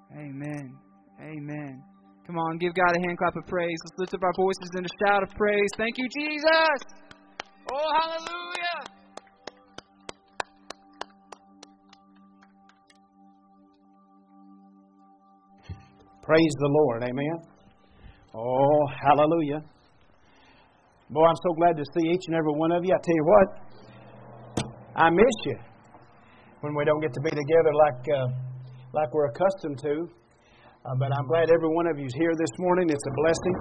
Amen. Amen. Come on, give God a hand clap of praise. Let's lift up our voices in a shout of praise. Thank you, Jesus. Oh, hallelujah. Praise the Lord. Amen. Oh, hallelujah. Boy, I'm so glad to see each and every one of you. I tell you what, I miss you when we don't get to be together like we're accustomed to. But I'm glad every one of you is here this morning. It's a blessing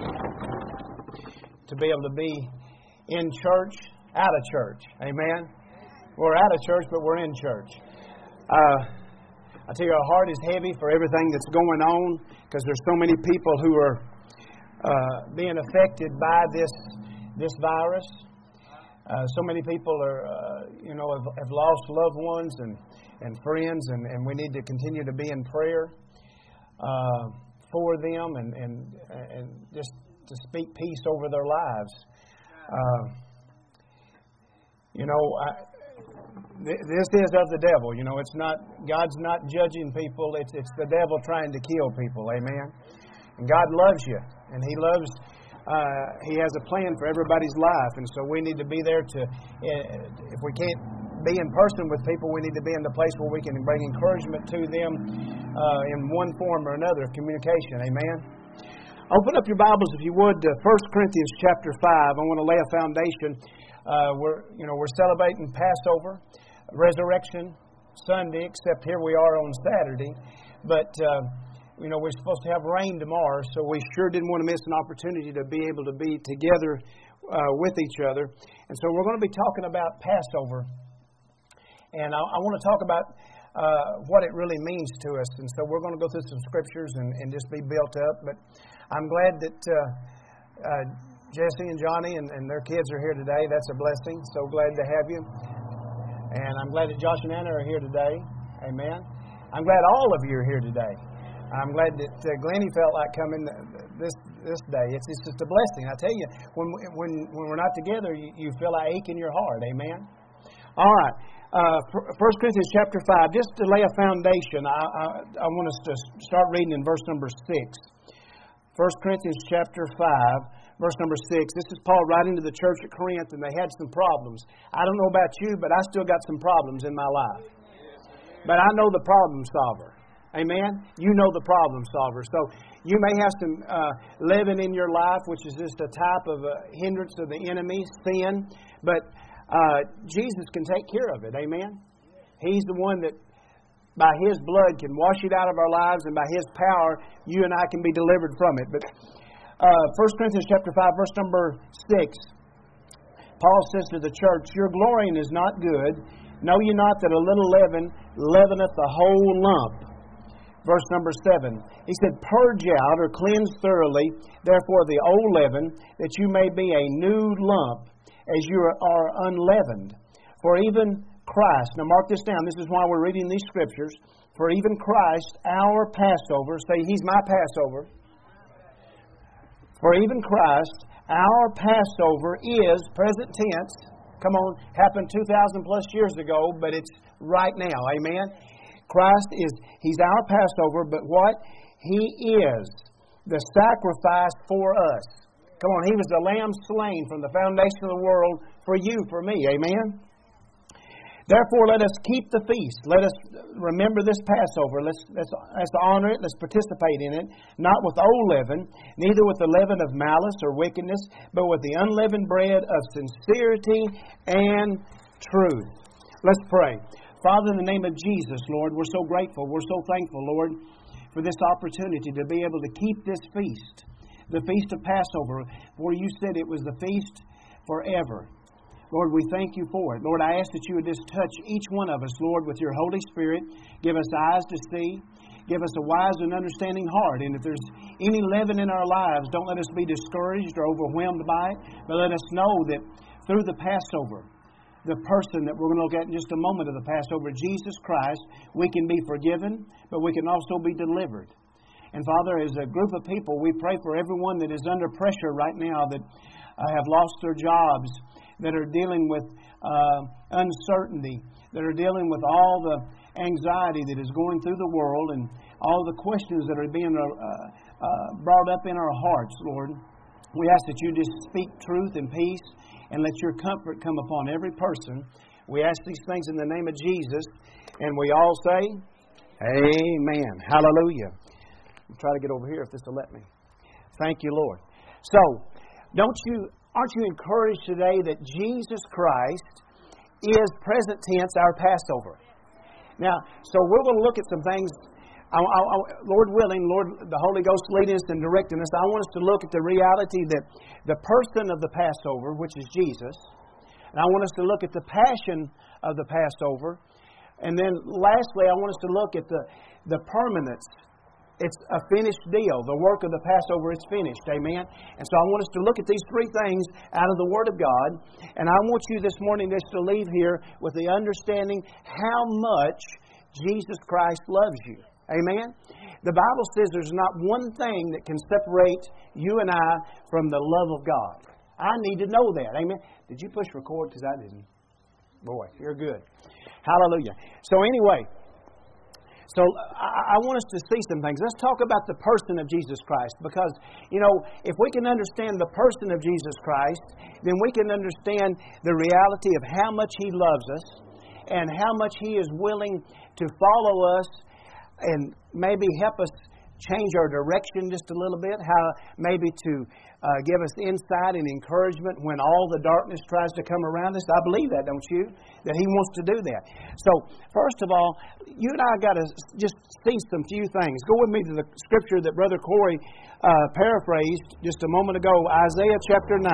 to be able to be in church, out of church. Amen. We're out of church, but we're in church. I tell you, our heart is heavy for everything that's going on because there's so many people who are being affected by this virus. So many people are, have lost loved ones and friends, and we need to continue to be in prayer for them and just to speak peace over their lives. This is of the devil. It's not, God's not judging people. It's the devil trying to kill people. Amen. And God loves you, and He loves. He has a plan for everybody's life, and so we need to be there to. If we can't be in person with people, we need to be in the place where we can bring encouragement to them in one form or another of communication. Amen. Open up your Bibles, if you would, to 1 Corinthians chapter 5. I want to lay a foundation. We're celebrating Passover, Resurrection Sunday, except here we are on Saturday. But we're supposed to have rain tomorrow, so we sure didn't want to miss an opportunity to be able to be together with each other. And so we're going to be talking about Passover. And I want to talk about what it really means to us. And so we're going to go through some scriptures and just be built up. But I'm glad that Jesse and Johnny and their kids are here today. That's a blessing. So glad to have you. And I'm glad that Josh and Anna are here today. Amen. I'm glad all of you are here today. I'm glad that Glennie felt like coming this day. It's just a blessing. I tell you, when we're not together, you feel an ache in your heart. Amen. All right. 1 Corinthians chapter 5. Just to lay a foundation, I want us to start reading in verse number 6. 1 Corinthians chapter 5, verse number 6. This is Paul writing to the church at Corinth, and they had some problems. I don't know about you, but I still got some problems in my life. But I know the problem solver. Amen? You know the problem solver. So you may have some living in your life, which is just a type of a hindrance of the enemy, sin. But Jesus can take care of it. Amen? He's the one that by His blood can wash it out of our lives, and by His power, you and I can be delivered from it. But 1 Corinthians chapter 5, verse number 6, Paul says to the church, "Your glorying is not good. Know ye not that a little leaven leaveneth the whole lump?" Verse number 7, he said, "Purge out or cleanse thoroughly, therefore the old leaven, that you may be a new lump, as you are unleavened. For even Christ," now mark this down, this is why we're reading these scriptures, "for even Christ, our Passover," say, He's my Passover. "For even Christ, our Passover is," present tense, come on, happened 2,000 plus years ago, but it's right now, amen? Christ He's our Passover, but what? He is the sacrifice for us. Come on, He was the lamb slain from the foundation of the world for you, for me, amen? "Therefore, let us keep the feast." Let us remember this Passover. Let's honor it. Let's participate in it. Not with old leaven, neither with the leaven of malice or wickedness, but with the unleavened bread of sincerity and truth. Let's pray. Father, in the name of Jesus, Lord, we're so grateful. We're so thankful, Lord, for this opportunity to be able to keep this feast, the Feast of Passover, for You said it was the feast forever. Lord, we thank You for it. Lord, I ask that You would just touch each one of us, Lord, with Your Holy Spirit. Give us eyes to see. Give us a wise and understanding heart. And if there's any leaven in our lives, don't let us be discouraged or overwhelmed by it, but let us know that through the Passover, the person that we're going to look at in just a moment of the Passover, Jesus Christ, we can be forgiven, but we can also be delivered. And Father, as a group of people, we pray for everyone that is under pressure right now, that have lost their jobs, that are dealing with uncertainty, that are dealing with all the anxiety that is going through the world and all the questions that are being brought up in our hearts, Lord, we ask that you just speak truth and peace and let your comfort come upon every person. We ask these things in the name of Jesus, and we all say, Amen. Hallelujah. I'll try to get over here if this will let me. Thank you, Lord. So, aren't you encouraged today that Jesus Christ is present tense our Passover? Now, so we're going to look at some things. Lord willing, Lord, the Holy Ghost leading us and directing us. I want us to look at the reality that the person of the Passover, which is Jesus, and I want us to look at the passion of the Passover. And then lastly, I want us to look at the permanence. It's a finished deal. The work of the Passover is finished. Amen? And so I want us to look at these three things out of the Word of God. And I want you this morning just to leave here with the understanding how much Jesus Christ loves you. Amen? The Bible says there's not one thing that can separate you and I from the love of God. I need to know that. Amen? Did you push record? Because I didn't. Boy, you're good. Hallelujah. So anyway, I want us to see some things. Let's talk about the person of Jesus Christ. Because, if we can understand the person of Jesus Christ, then we can understand the reality of how much He loves us and how much He is willing to follow us and maybe help us change our direction just a little bit, how maybe to give us insight and encouragement when all the darkness tries to come around us. I believe that, don't you? That He wants to do that. So, first of all, you and I got to just see some few things. Go with me to the scripture that Brother Corey paraphrased just a moment ago, Isaiah chapter 9.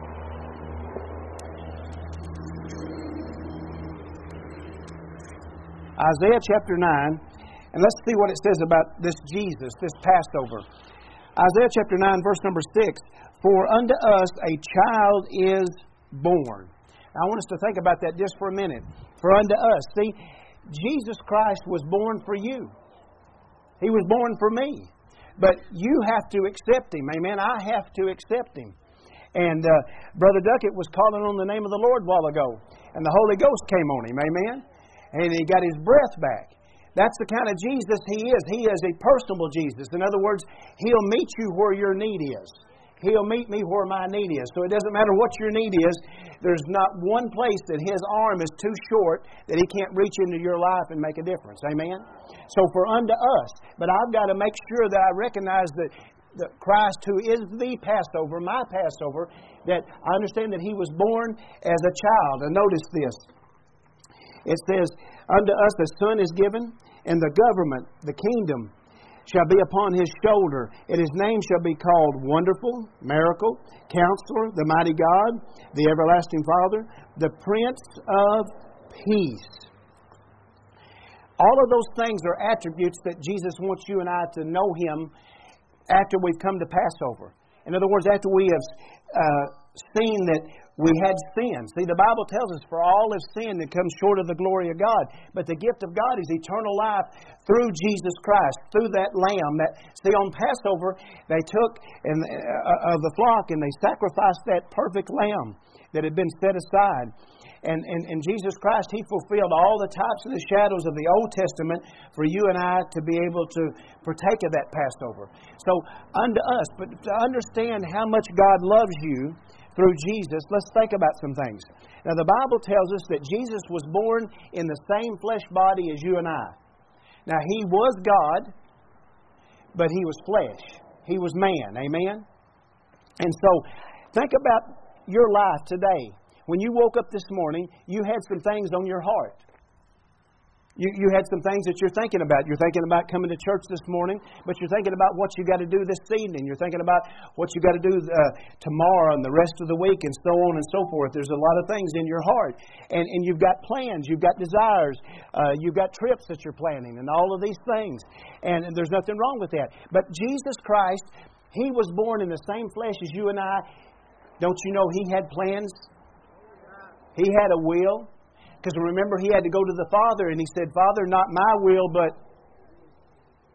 Isaiah chapter 9. And let's see what it says about this Jesus, this Passover. Isaiah chapter 9, verse number 6. For unto us a child is born. Now, I want us to think about that just for a minute. For unto us. See, Jesus Christ was born for you. He was born for me. But you have to accept Him. Amen. I have to accept Him. And Brother Duckett was calling on the name of the Lord a while ago. And the Holy Ghost came on him. Amen. And he got his breath back. That's the kind of Jesus He is. He is a personable Jesus. In other words, He'll meet you where your need is. He'll meet me where my need is. So it doesn't matter what your need is. There's not one place that His arm is too short that He can't reach into your life and make a difference. Amen? So for unto us. But I've got to make sure that I recognize that Christ, who is the Passover, my Passover, that I understand that He was born as a child. And notice this. It says, unto us a son is given, and the government, the kingdom, shall be upon His shoulder. And His name shall be called Wonderful, Miracle, Counselor, the Mighty God, the Everlasting Father, the Prince of Peace. All of those things are attributes that Jesus wants you and I to know Him after we've come to Passover. In other words, after we have seen that we had sin. See, the Bible tells us, for all have sinned and come short of the glory of God. But the gift of God is eternal life through Jesus Christ, through that Lamb. See, on Passover, they took of the flock and they sacrificed that perfect Lamb that had been set aside. And Jesus Christ, He fulfilled all the types and the shadows of the Old Testament for you and I to be able to partake of that Passover. So, unto us, but to understand how much God loves you through Jesus, let's think about some things. Now, the Bible tells us that Jesus was born in the same flesh body as you and I. Now, He was God, but He was flesh. He was man. Amen? And so, think about your life today. When you woke up this morning, you had some things on your heart. You had some things that you're thinking about. You're thinking about coming to church this morning, but you're thinking about what you got to do this evening. You're thinking about what you got to do tomorrow and the rest of the week and so on and so forth. There's a lot of things in your heart. And you've got plans. You've got desires. You've got trips that you're planning and all of these things. And there's nothing wrong with that. But Jesus Christ, He was born in the same flesh as you and I. Don't you know He had plans? He had a will. Because remember, He had to go to the Father and He said, Father, not my will, but...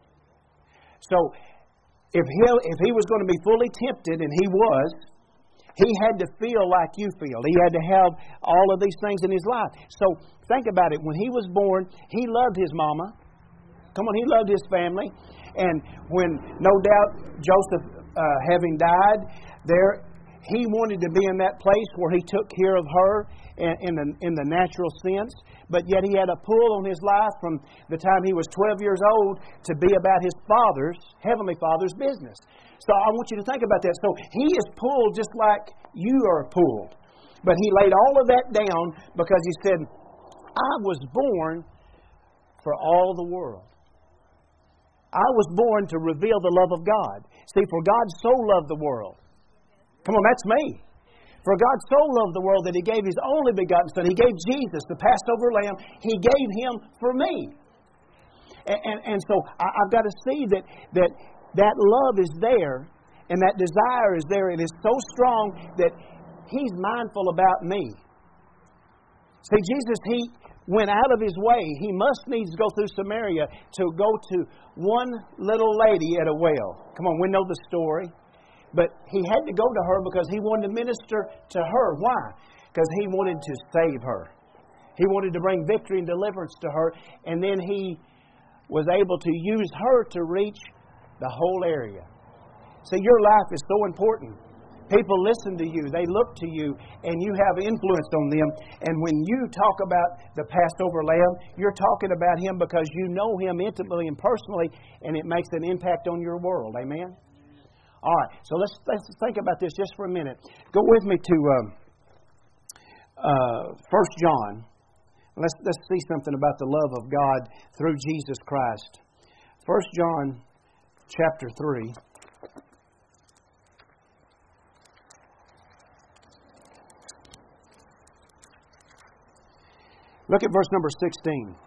So, if he was going to be fully tempted, and He was, He had to feel like you feel. He had to have all of these things in his life. So think about it. When he was born, he loved his mama. Come on, he loved his family. And when, no doubt, Joseph having died, he wanted to be in that place where he took care of her in the natural sense. But yet he had a pull on his life from the time he was 12 years old to be about his Heavenly Father's business. So I want you to think about that. So he is pulled just like you are pulled. But he laid all of that down because he said, I was born for all the world. I was born to reveal the love of God. See, for God so loved the world. Come on, that's me. For God so loved the world that He gave His only begotten Son. He gave Jesus, the Passover Lamb. He gave Him for me. And so I've got to see that love is there and that desire is there. It is so strong that He's mindful about me. See, Jesus, He went out of His way. He must needs go through Samaria to go to one little lady at a well. Come on, we know the story. But He had to go to her because He wanted to minister to her. Why? Because He wanted to save her. He wanted to bring victory and deliverance to her. And then He was able to use her to reach the whole area. See, your life is so important. People listen to you. They look to you. And you have influence on them. And when you talk about the Passover Lamb, you're talking about Him because you know Him intimately and personally. And it makes an impact on your world. Amen? All right, so let's think about this just for a minute. Go with me to 1 John. Let's see something about the love of God through Jesus Christ. 1 John chapter 3. Look at verse number 16.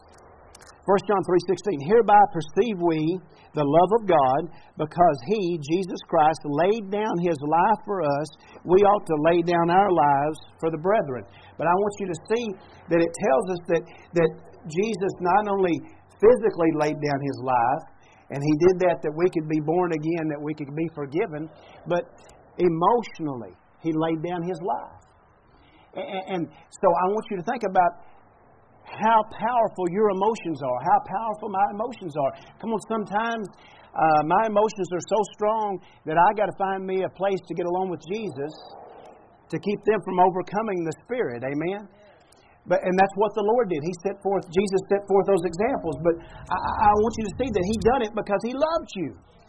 1 John 3:16. Hereby perceive we the love of God, because He, Jesus Christ, laid down His life for us. We ought to lay down our lives for the brethren. But I want you to see that it tells us that Jesus not only physically laid down His life, and He did that we could be born again, that we could be forgiven, but emotionally He laid down His life. And so I want you to think about how powerful your emotions are, how powerful my emotions are. Come on, sometimes my emotions are so strong that I got to find me a place to get along with Jesus to keep them from overcoming the Spirit. Amen? And that's what the Lord did. Jesus set forth those examples. But I want you to see that He done it because He loved you.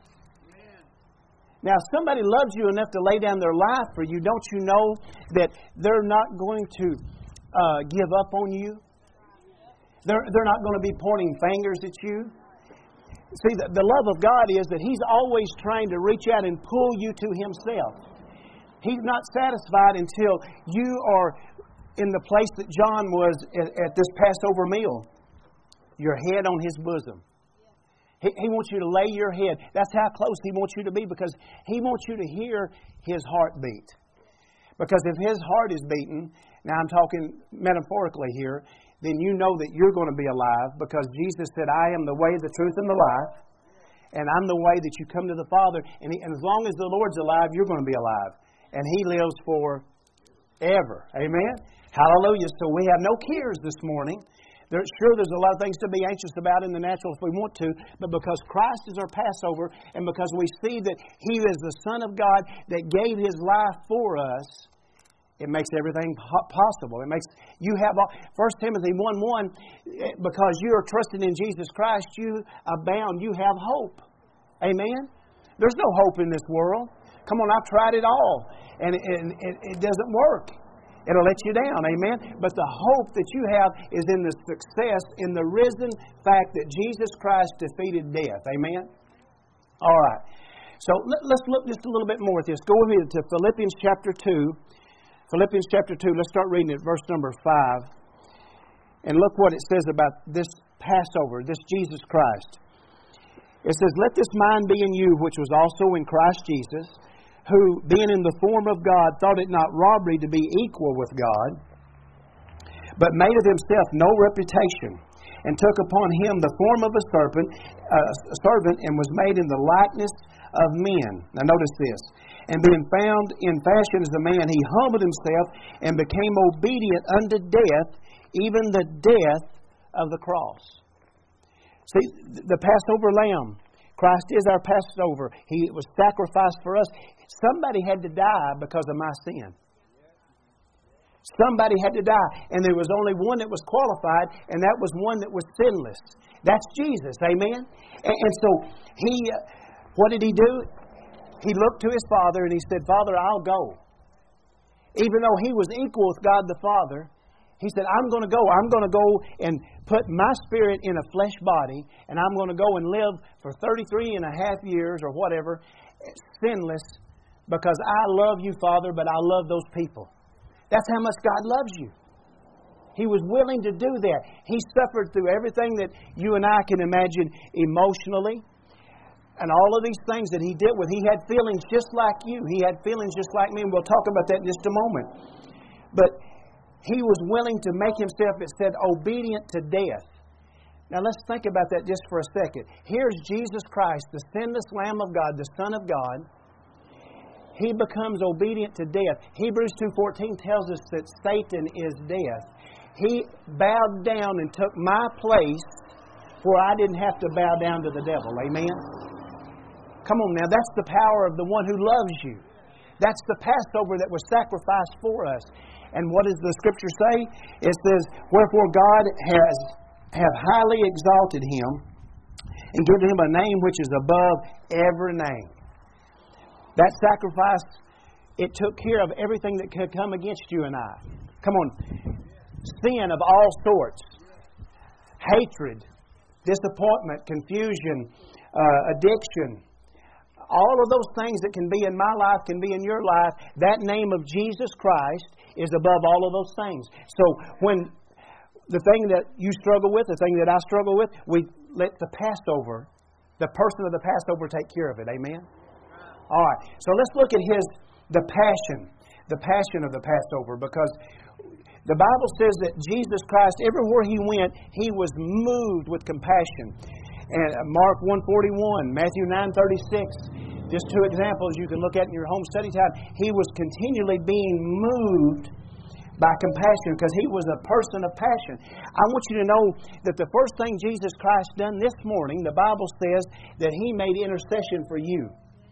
Now, if somebody loves you enough to lay down their life for you, don't you know that they're not going to give up on you? They're not going to be pointing fingers at you. See, the love of God is that He's always trying to reach out and pull you to Himself. He's not satisfied until you are in the place that John was at this Passover meal. Your head on His bosom. He wants you to lay your head. That's how close He wants you to be, because He wants you to hear His heartbeat. Because if His heart is beating, now I'm talking metaphorically here, then you know that you're going to be alive, because Jesus said, I am the way, the truth, and the life. And I'm the way that you come to the Father. And as long as the Lord's alive, you're going to be alive. And He lives forever. Amen? Hallelujah. So we have no cares this morning. There's a lot of things to be anxious about in the natural if we want to, but because Christ is our Passover, and because we see that He is the Son of God that gave His life for us, it makes everything possible. It makes you have 1 Timothy 1:1, because you are trusting in Jesus Christ, you abound, you have hope. Amen? There's no hope in this world. Come on, I've tried it all, and it doesn't work. It'll let you down. Amen? But the hope that you have is in the success, in the risen fact that Jesus Christ defeated death. Amen? All right. So let's look just a little bit more at this. Go with me to Philippians chapter 2. Philippians chapter 2, let's start reading at verse number 5. And look what it says about this Passover, this Jesus Christ. It says, Let this mind be in you, which was also in Christ Jesus, who, being in the form of God, thought it not robbery to be equal with God, but made of Himself no reputation, and took upon Him the form of a servant, and was made in the likeness of men. Now notice this. And being found in fashion as a man, He humbled Himself and became obedient unto death, even the death of the cross. See, the Passover lamb, Christ is our Passover. He was sacrificed for us. Somebody had to die because of my sin. Somebody had to die. And there was only one that was qualified, and that was one that was sinless. That's Jesus. Amen? And so, what did He do? He looked to His Father and He said, Father, I'll go. Even though He was equal with God the Father, He said, I'm going to go. I'm going to go and put my spirit in a flesh body, and I'm going to go and live for 33 and a half years or whatever, sinless, because I love you, Father, but I love those people. That's how much God loves you. He was willing to do that. He suffered through everything that you and I can imagine emotionally. And all of these things that He dealt with, He had feelings just like you. He had feelings just like me, and we'll talk about that in just a moment. But He was willing to make Himself, it said, obedient to death. Now let's think about that just for a second. Here's Jesus Christ, the sinless Lamb of God, the Son of God. He becomes obedient to death. Hebrews 2:14 tells us that Satan is death. He bowed down and took my place where I didn't have to bow down to the devil. Amen? Come on now, that's the power of the one who loves you. That's the Passover that was sacrificed for us. And what does the Scripture say? It says, wherefore God have highly exalted Him and given Him a name which is above every name. That sacrifice, it took care of everything that could come against you and I. Come on. Sin of all sorts. Hatred, disappointment, confusion, addiction. All of those things that can be in my life can be in your life. That name of Jesus Christ is above all of those things. So when the thing that you struggle with, the thing that I struggle with, we let the Passover, the person of the Passover, take care of it. Amen? All right, so let's look at the passion of the Passover, because the Bible says that Jesus Christ, everywhere He went, He was moved with compassion. And Mark 1:41, Matthew 9:36, just two examples you can look at in your home study time. He was continually being moved by compassion because He was a person of passion. I want you to know that the first thing Jesus Christ done this morning, the Bible says that He made intercession for you.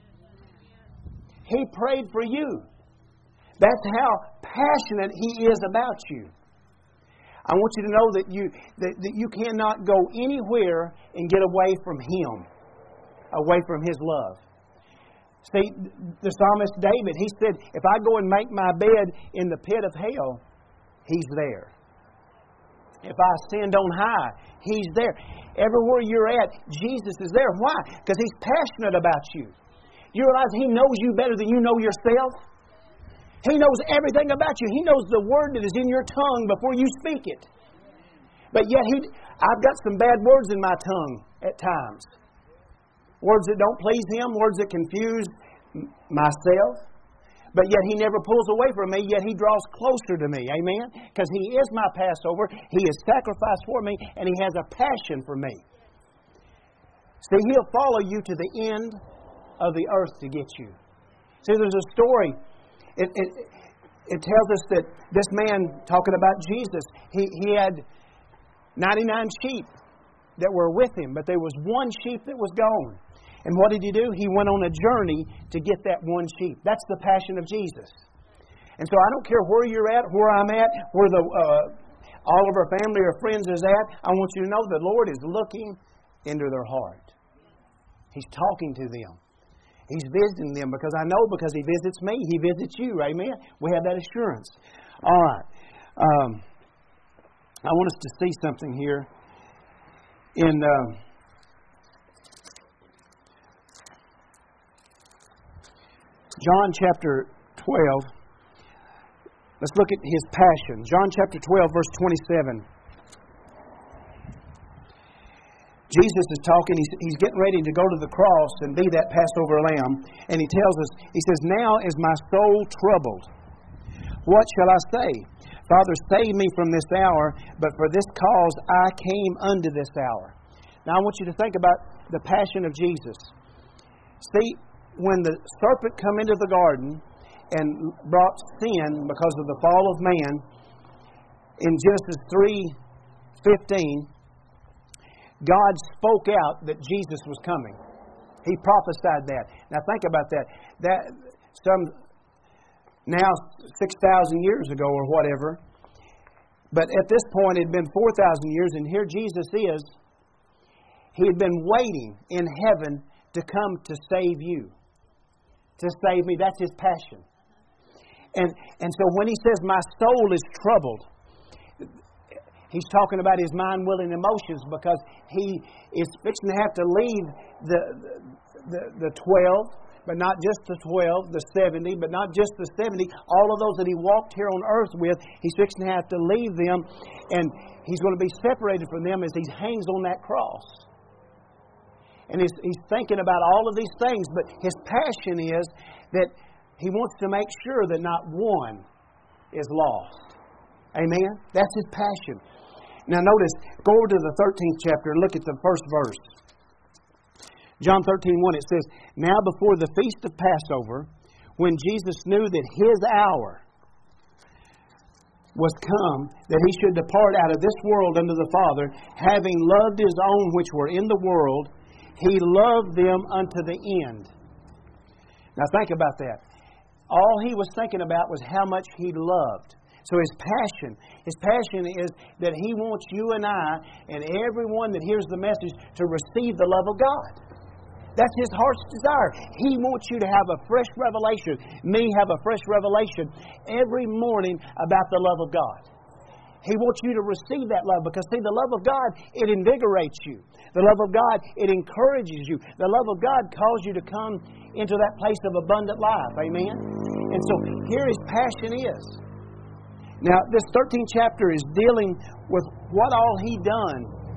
He prayed for you. That's how passionate He is about you. I want you to know that you cannot go anywhere and get away from Him, away from His love. See, the psalmist David, he said, if I go and make my bed in the pit of hell, He's there. If I ascend on high, He's there. Everywhere you're at, Jesus is there. Why? Because He's passionate about you. You realize He knows you better than you know yourself? He knows everything about you. He knows the word that is in your tongue before you speak it. But yet, I've got some bad words in my tongue at times. Words that don't please Him, words that confuse myself. But yet He never pulls away from me, yet He draws closer to me. Amen? Because He is my Passover. He is sacrificed for me, and He has a passion for me. See, He'll follow you to the end of the earth to get you. See, there's a story. It tells us that this man, talking about Jesus, he had 99 sheep that were with him, but there was one sheep that was gone. And what did he do? He went on a journey to get that one sheep. That's the passion of Jesus. And so I don't care where you're at, where I'm at, where all of our family or friends is at. I want you to know the Lord is looking into their heart. He's talking to them. He's visiting them because I know because He visits me, He visits you. Amen? We have that assurance. All right. I want us to see something here in John chapter 12. Let's look at His passion. John chapter 12, verse 27. Jesus is talking. He's getting ready to go to the cross and be that Passover lamb. And He tells us, He says, now is my soul troubled. What shall I say? Father, save me from this hour, but for this cause I came unto this hour. Now I want you to think about the passion of Jesus. See, when the serpent come into the garden and brought sin because of the fall of man, in Genesis 3:15, God spoke out that Jesus was coming. He prophesied that. Now think about that. Now 6,000 years ago or whatever. But at this point it had been 4,000 years, and here Jesus is. He had been waiting in heaven to come to save you. To save me. That's His passion. And so when He says, my soul is troubled, He's talking about His mind, will, and emotions, because He is fixing to have to leave the 12, but not just the 12, the 70, but not just the 70. All of those that He walked here on earth with, He's fixing to have to leave them, and He's going to be separated from them as He hangs on that cross. And he's thinking about all of these things, but His passion is that He wants to make sure that not one is lost. Amen? That's His passion. Now notice, go over to the 13th chapter and look at the first verse. John 13:1, it says, now before the feast of Passover, when Jesus knew that His hour was come, that He should depart out of this world unto the Father, having loved His own which were in the world, He loved them unto the end. Now think about that. All He was thinking about was how much He loved. So His passion is that He wants you and I and everyone that hears the message to receive the love of God. That's His heart's desire. He wants you to have a fresh revelation, me have a fresh revelation every morning about the love of God. He wants you to receive that love because, see, the love of God, it invigorates you. The love of God, it encourages you. The love of God calls you to come into that place of abundant life. Amen? And so here His passion is. Now, this 13th chapter is dealing with what all He done.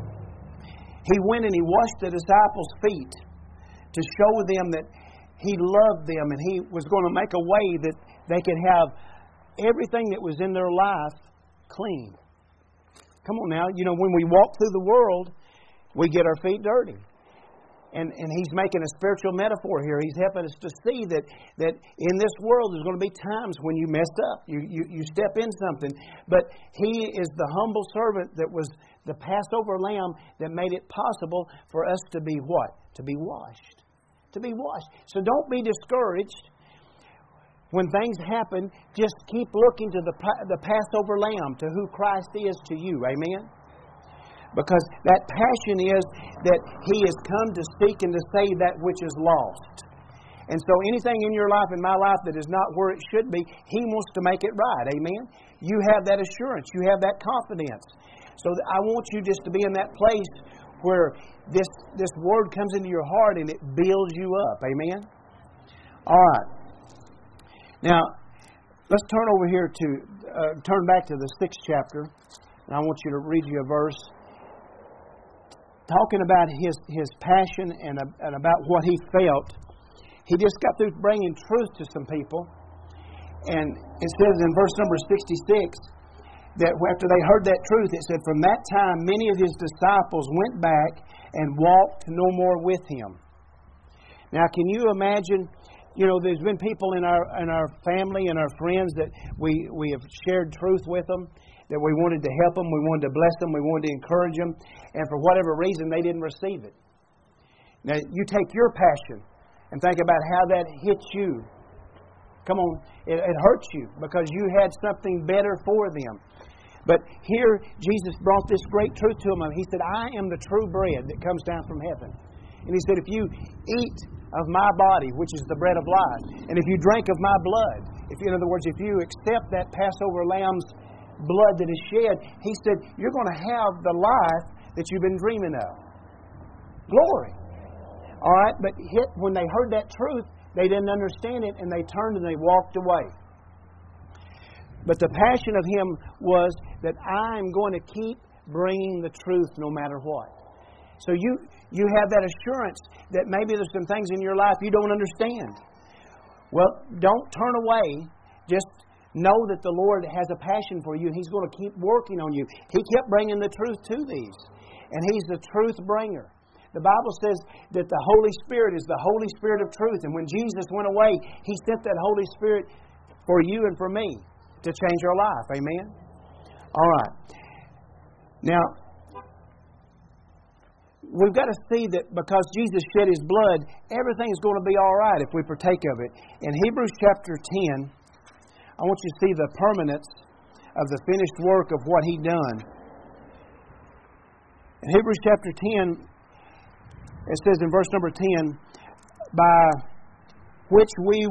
He went and He washed the disciples' feet to show them that He loved them and He was going to make a way that they could have everything that was in their life clean. Come on now. You know, when we walk through the world, we get our feet dirty. And He's making a spiritual metaphor here. He's helping us to see that in this world there's going to be times when you mess up. You step in something. But He is the humble servant that was the Passover lamb that made it possible for us to be what? To be washed. To be washed. So don't be discouraged. When things happen, just keep looking to the Passover lamb, to who Christ is to you. Amen? Because that passion is that He has come to seek and to save that which is lost. And so anything in your life, in my life, that is not where it should be, He wants to make it right. Amen? You have that assurance. You have that confidence. So I want you just to be in that place where this Word comes into your heart and it builds you up. Amen? All right. Now, let's turn over here turn back to the 6th chapter. And I want you to read you a verse talking about his passion and about what He felt. He just got through bringing truth to some people. And it says in verse number 66 that after they heard that truth, it said, from that time many of His disciples went back and walked no more with Him. Now, can you imagine? You know, there's been people in our family and our friends that we have shared truth with them, that we wanted to help them, we wanted to bless them, we wanted to encourage them, and for whatever reason they didn't receive it. Now, you take your passion and think about how that hits you. Come on, it hurts you because you had something better for them. But here, Jesus brought this great truth to them. He said, I am the true bread that comes down from heaven. And He said, if you eat of my body, which is the bread of life, and if you drink of my blood, in other words, if you accept that Passover lamb's blood that is shed, He said, you're going to have the life that you've been dreaming of. Glory. All right, but when they heard that truth, they didn't understand it, and they turned and they walked away. But the passion of Him was that I'm going to keep bringing the truth no matter what. So you have that assurance that maybe there's some things in your life you don't understand. Well, don't turn away. Just know that the Lord has a passion for you and He's going to keep working on you. He kept bringing the truth to these. And He's the truth bringer. The Bible says that the Holy Spirit is the Holy Spirit of truth. And when Jesus went away, He sent that Holy Spirit for you and for me to change our life. Amen? All right. Now, we've got to see that because Jesus shed His blood, everything's going to be all right if we partake of it. In Hebrews chapter 10, I want you to see the permanence of the finished work of what He done. In Hebrews chapter 10, it says in verse number 10, by which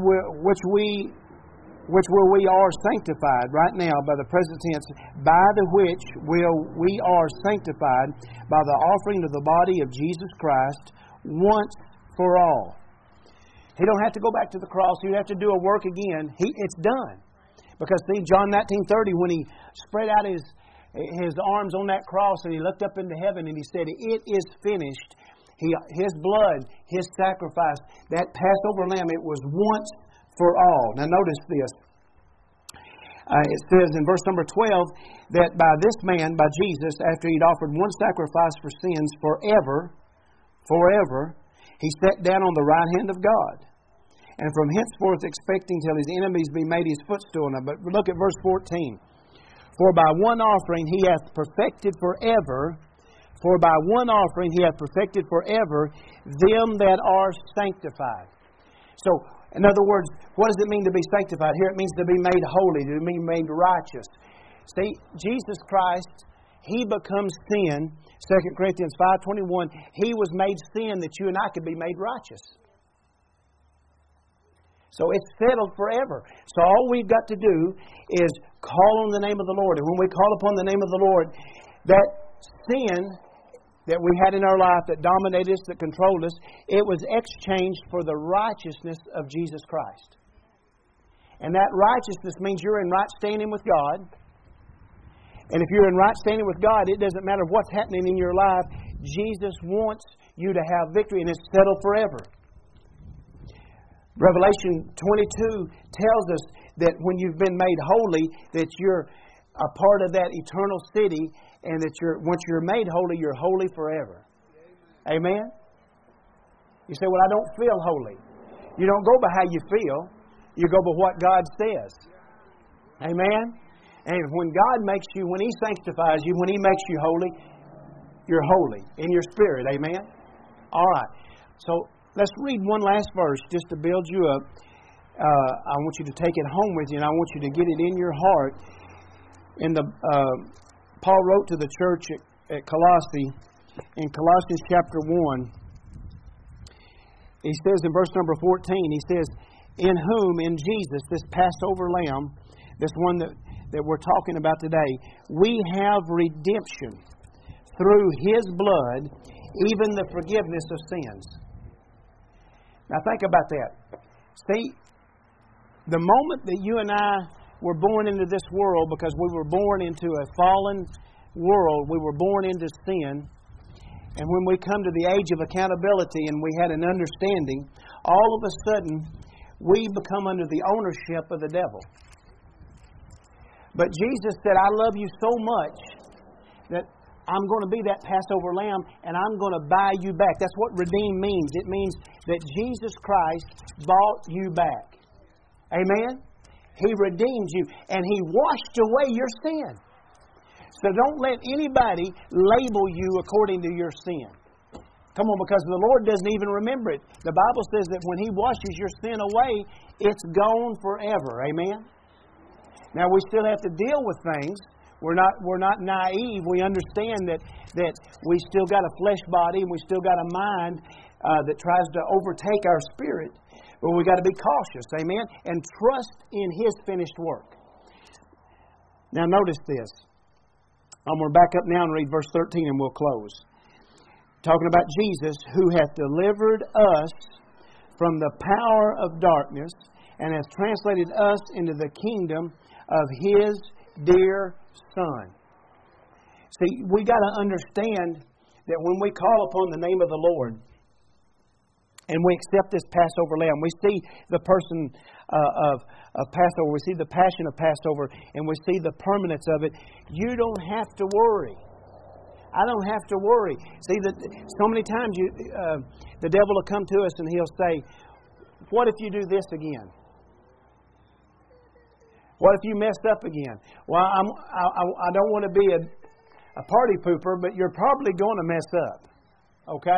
we are sanctified right now by the present tense, by the which we are sanctified by the offering of the body of Jesus Christ once for all. He don't have to go back to the cross. He don't have to do a work again. It's done. Because see, John 19:30, when He spread out His arms on that cross and He looked up into heaven and He said, "It is finished." His blood, His sacrifice, that Passover lamb, it was once for all. Now notice this. It says in verse number 12 that by this man, by Jesus, after He'd offered one sacrifice for sins forever, He sat down on the right hand of God. And from henceforth expecting till His enemies be made His footstool. Now, but look at verse 14. For by one offering He hath perfected forever. For by one offering He hath perfected forever them that are sanctified. So, in other words, what does it mean to be sanctified? Here it means to be made holy, to be made righteous. See, Jesus Christ, He becomes sin. 2 Corinthians 5:21, He was made sin that you and I could be made righteous. So it's settled forever. So all we've got to do is call on the name of the Lord. And when we call upon the name of the Lord, that sin that we had in our life that dominated us, that controlled us, it was exchanged for the righteousness of Jesus Christ. And that righteousness means you're in right standing with God. And if you're in right standing with God, it doesn't matter what's happening in your life. Jesus wants you to have victory, and it's settled forever. Revelation 22 tells us that when you've been made holy, that you're a part of that eternal city, and that once you're made holy, you're holy forever. Amen? You say, well, I don't feel holy. You don't go by how you feel. You go by what God says. Amen? And when God makes you, when He sanctifies you, when He makes you holy, you're holy in your spirit. Amen? All right. So let's read one last verse just to build you up. I want you to take it home with you, and I want you to get it in your heart. Paul wrote to the church at Colossae, in Colossians chapter 1. He says in verse number 14, he says, in whom, in Jesus, this Passover lamb, this one that we're talking about today, we have redemption through His blood, even the forgiveness of sins. Now think about that. See, the moment that you and I were born into this world, because we were born into a fallen world, we were born into sin, and when we come to the age of accountability and we had an understanding, all of a sudden we become under the ownership of the devil. But Jesus said, I love you so much that I'm going to be that Passover lamb, and I'm going to buy you back. That's what redeem means. It means that Jesus Christ bought you back. Amen? He redeemed you, and He washed away your sin. So don't let anybody label you according to your sin. Come on, because the Lord doesn't even remember it. The Bible says that when He washes your sin away, it's gone forever. Amen? Now, we still have to deal with things. We're not naive. We understand that we still got a flesh body and we still got a mind that tries to overtake our spirit. But we got to be cautious, amen, and trust in His finished work. Now notice this. I'm going to back up now and read verse 13 and we'll close. Talking about Jesus, who hath delivered us from the power of darkness and hath translated us into the kingdom of His dear Son. See, we got to understand that when we call upon the name of the Lord and we accept this Passover lamb, we see the person of Passover, we see the passion of Passover, and we see the permanence of it. You don't have to worry. I don't have to worry. See, that so many times the devil will come to us and he'll say, what if you do this again? What if you mess up again? Well, I don't want to be a party pooper, but you're probably going to mess up. Okay?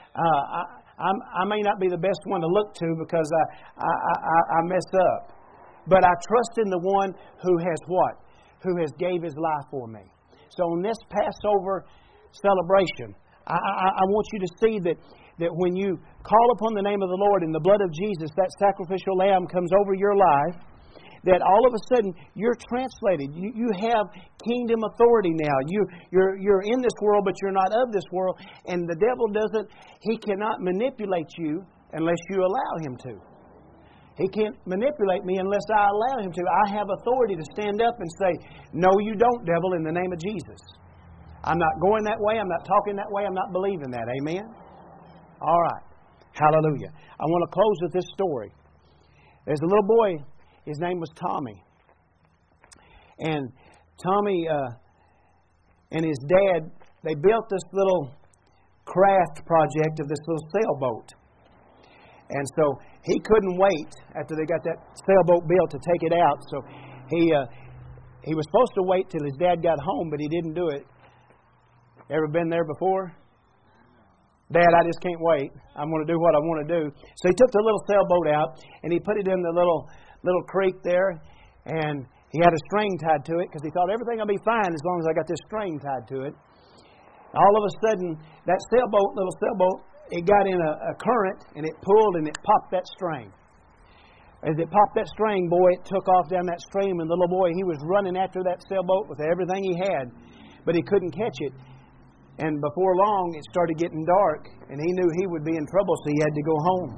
I may not be the best one to look to because I mess up. But I trust in the one who has what? Who has gave His life for me. So on this Passover celebration, I want you to see that when you call upon the name of the Lord and the blood of Jesus, that sacrificial lamb comes over your life, that all of a sudden you're translated. You have kingdom authority now. You're in this world, but you're not of this world. And the devil he cannot manipulate you unless you allow him to. He can't manipulate me unless I allow him to. I have authority to stand up and say, no, you don't, devil, in the name of Jesus. I'm not going that way. I'm not talking that way. I'm not believing that. Amen? All right. Hallelujah. I want to close with this story. There's a little boy. His name was Tommy. And Tommy and his dad, they built this little craft project of this little sailboat. And so he couldn't wait after they got that sailboat built to take it out. So he was supposed to wait till his dad got home, but he didn't do it. Ever been there before? Dad, I just can't wait. I'm going to do what I want to do. So he took the little sailboat out and he put it in the little creek there, and he had a string tied to it because he thought everything will be fine as long as I got this string tied to it. All of a sudden, that little sailboat, it got in a current, and it pulled and it popped that string. As it popped that string, boy, it took off down that stream, and the little boy, he was running after that sailboat with everything he had, but he couldn't catch it. And before long, it started getting dark, and he knew he would be in trouble, so he had to go home.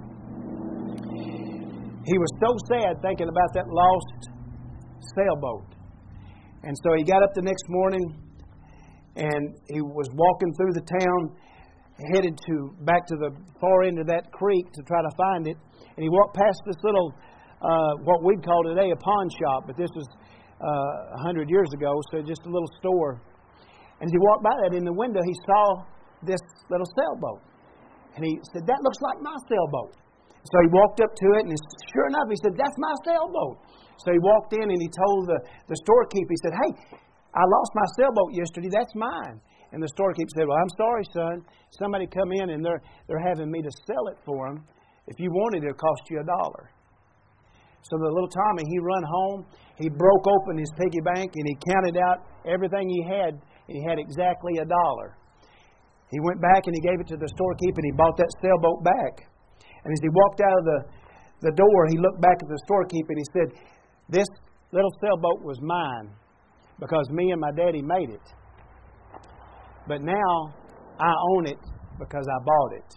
He was so sad thinking about that lost sailboat. And so he got up the next morning, and he was walking through the town, headed back to the far end of that creek to try to find it. And he walked past this little, what we'd call today a pawn shop, but this was 100 years ago, so just a little store. And as he walked by that, in the window, he saw this little sailboat. And he said, that looks like my sailboat. So he walked up to it, and sure enough, he said, that's my sailboat. So he walked in, and he told the storekeeper, he said, hey, I lost my sailboat yesterday, that's mine. And the storekeeper said, well, I'm sorry, son. Somebody come in, and they're having me to sell it for them. If you wanted it, it'll cost you $1. So the little Tommy, he run home, he broke open his piggy bank, and he counted out everything he had, and he had exactly $1. He went back, and he gave it to the storekeeper, and he bought that sailboat back. And as he walked out of the door, he looked back at the storekeeper, and he said, this little sailboat was mine because me and my daddy made it. But now I own it because I bought it.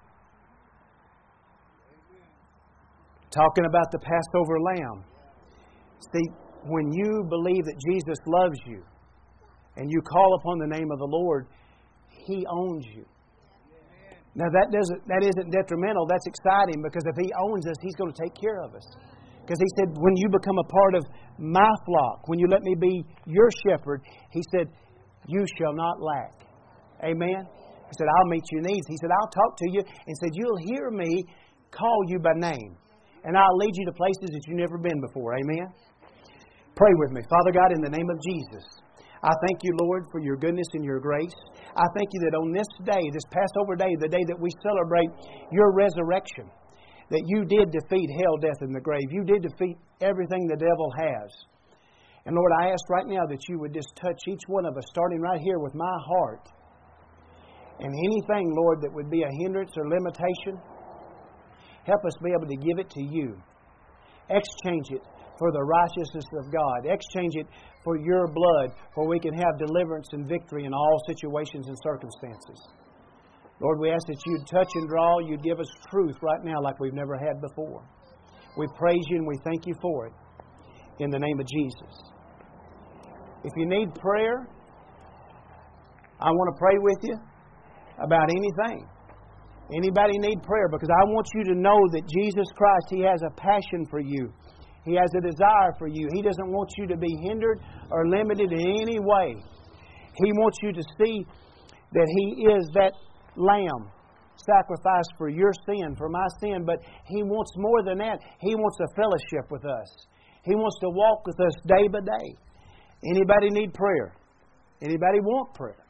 Talking about the Passover lamb. See, when you believe that Jesus loves you and you call upon the name of the Lord, He owns you. Now that isn't detrimental. That's exciting because if He owns us, He's going to take care of us. Because He said, when you become a part of my flock, when you let me be your shepherd, He said, you shall not lack. Amen? He said, I'll meet your needs. He said, I'll talk to you. And said, you'll hear me call you by name. And I'll lead you to places that you've never been before. Amen? Pray with me. Father God, in the name of Jesus, I thank you, Lord, for your goodness and your grace. I thank you that on this day, this Passover day, the day that we celebrate your resurrection, that you did defeat hell, death, and the grave. You did defeat everything the devil has. And Lord, I ask right now that you would just touch each one of us, starting right here with my heart. And anything, Lord, that would be a hindrance or limitation, help us be able to give it to you. Exchange it for the righteousness of God. Exchange it for your blood, where we can have deliverance and victory in all situations and circumstances. Lord, we ask that you'd touch and draw, you'd give us truth right now like we've never had before. We praise you and we thank you for it. In the name of Jesus. If you need prayer, I want to pray with you about anything. Anybody need prayer? Because I want you to know that Jesus Christ, He has a passion for you. He has a desire for you. He doesn't want you to be hindered or limited in any way. He wants you to see that He is that lamb sacrificed for your sin, for my sin. But He wants more than that. He wants a fellowship with us. He wants to walk with us day by day. Anybody need prayer? Anybody want prayer?